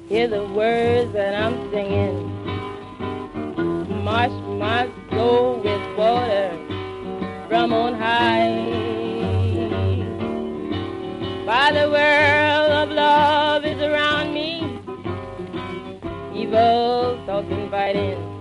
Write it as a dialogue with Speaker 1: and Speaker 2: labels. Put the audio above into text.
Speaker 1: Hear the words that I'm singing. Wash my soul with water from on high. While the world of love is around me, evil thoughts inviting.